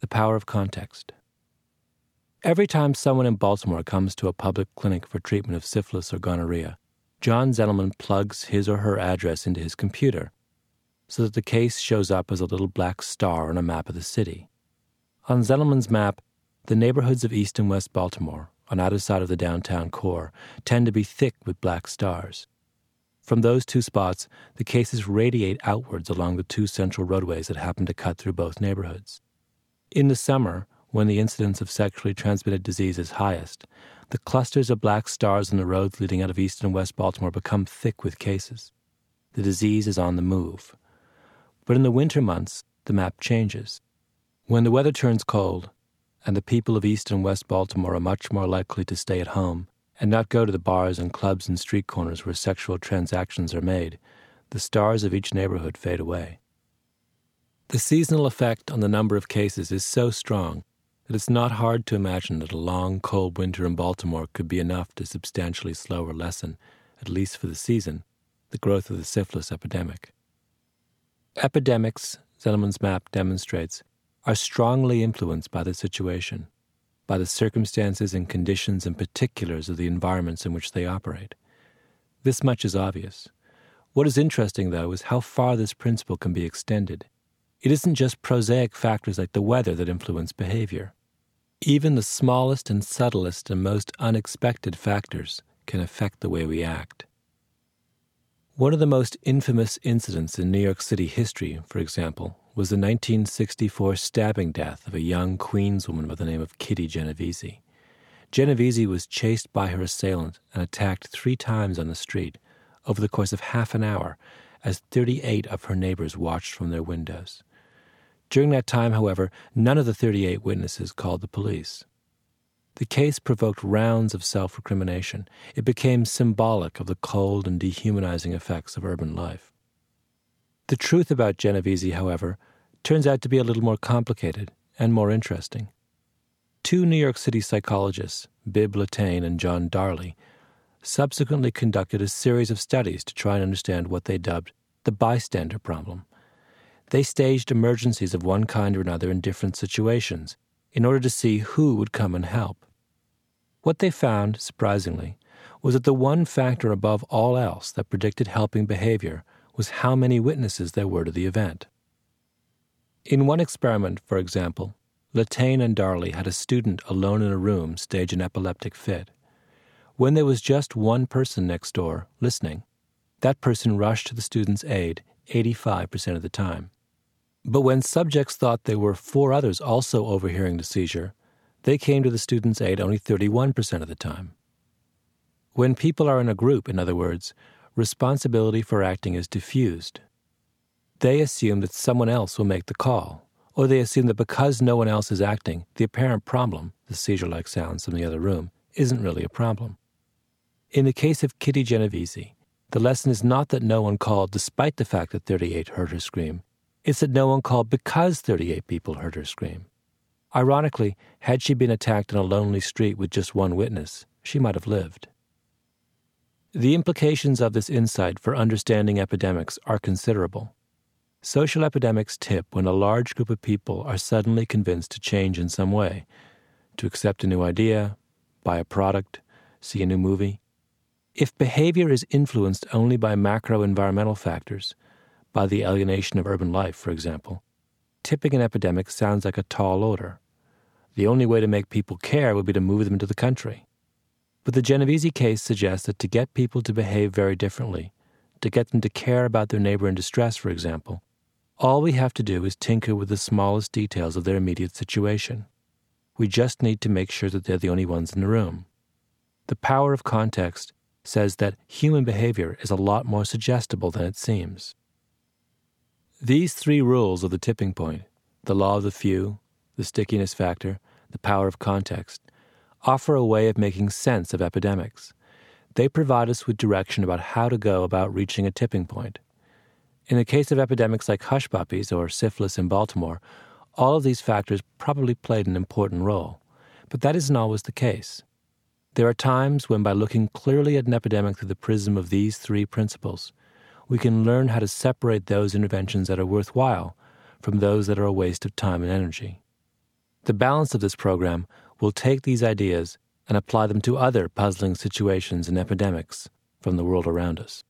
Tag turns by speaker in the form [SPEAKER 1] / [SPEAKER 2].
[SPEAKER 1] power of context. Every time someone in Baltimore comes to a public clinic for treatment of syphilis or gonorrhea, John Zettelman plugs his or her address into his computer so that the case shows up as a little black star on a map of the city. On Zettelman's map, the neighborhoods of East and West Baltimore, on either side of the downtown core, tend to be thick with black stars. From those two spots, the cases radiate outwards along the two central roadways that happen to cut through both neighborhoods. In the summer, when the incidence of sexually transmitted disease is highest, the clusters of black stars on the roads leading out of East and West Baltimore become thick with cases. The disease is on the move. But in the winter months, the map changes. When the weather turns cold, and the people of East and West Baltimore are much more likely to stay at home and not go to the bars and clubs and street corners where sexual transactions are made, the stars of each neighborhood fade away. The seasonal effect on the number of cases is so strong that it's not hard to imagine that a long, cold winter in Baltimore could be enough to substantially slow or lessen, at least for the season, the growth of the syphilis epidemic. Epidemics, Zettelman's map demonstrates, are strongly influenced by the situation, by the circumstances and conditions and particulars of the environments in which they operate. This much is obvious. What is interesting, though, is how far this principle can be extended. It isn't just prosaic factors like the weather that influence behavior. Even the smallest and subtlest and most unexpected factors can affect the way we act. One of the most infamous incidents in New York City history, for example, was the 1964 stabbing death of a young Queens woman by the name of Kitty Genovese. Genovese was chased by her assailant and attacked 3 times on the street over the course of half an hour as 38 of her neighbors watched from their windows. During that time, however, none of the 38 witnesses called the police. The case provoked rounds of self-recrimination. It became symbolic of the cold and dehumanizing effects of urban life. The truth about Genovese, however, turns out to be a little more complicated and more interesting. 2 New York City psychologists, Bibb Latané and John Darley, subsequently conducted a series of studies to try and understand what they dubbed the bystander problem. They staged emergencies of one kind or another in different situations in order to see who would come and help. What they found, surprisingly, was that the one factor above all else that predicted helping behavior was how many witnesses there were to the event. In one experiment, for example, Latané and Darley had a student alone in a room stage an epileptic fit. When there was just one person next door, listening, that person rushed to the student's aid 85% of the time. But when subjects thought there were 4 others also overhearing the seizure, they came to the student's aid only 31% of the time. When people are in a group, in other words, responsibility for acting is diffused. They assume that someone else will make the call, or they assume that because no one else is acting, the apparent problem, the seizure-like sounds from the other room, isn't really a problem. In the case of Kitty Genovese, the lesson is not that no one called despite the fact that 38 heard her scream. It's that no one called because 38 people heard her scream. Ironically, had she been attacked on a lonely street with just one witness, she might have lived. The implications of this insight for understanding epidemics are considerable. Social epidemics tip when a large group of people are suddenly convinced to change in some way, to accept a new idea, buy a product, see a new movie. If behavior is influenced only by macro-environmental factors, by the alienation of urban life, for example, tipping an epidemic sounds like a tall order. The only way to make people care would be to move them into the country. But the Genovese case suggests that to get people to behave very differently, to get them to care about their neighbor in distress, for example, all we have to do is tinker with the smallest details of their immediate situation. We just need to make sure that they're the only ones in the room. The power of context says that human behavior is a lot more suggestible than it seems. These 3 rules of the tipping point, the law of the few, the stickiness factor, the power of context, offer a way of making sense of epidemics. They provide us with direction about how to go about reaching a tipping point. In the case of epidemics like hush puppies or syphilis in Baltimore, all of these factors probably played an important role, but that isn't always the case. There are times when, by looking clearly at an epidemic through the prism of these 3 principles, we can learn how to separate those interventions that are worthwhile from those that are a waste of time and energy. The balance of this program will take these ideas and apply them to other puzzling situations and epidemics from the world around us.